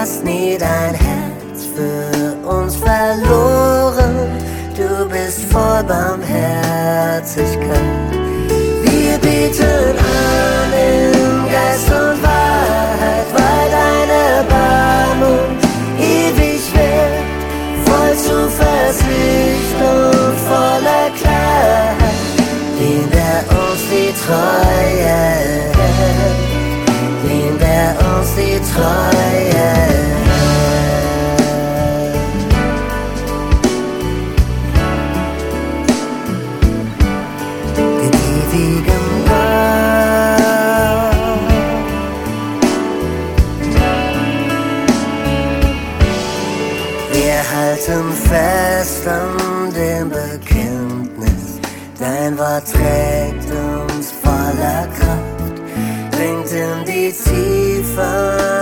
hast nie dein Herz für uns verloren. Du bist voll Barmherzigkeit. Wir beten an in Geist und Wahrheit, weil deine Erbarmung ewig wird, voll Zuversicht und voller Klarheit. Den, der uns die Treue hält, den, der uns die Treue hält. Den ewigen Gott. Wir halten fest an dem Bekenntnis, dein Wort trägt uns voller Kraft, dringt in die Tiefe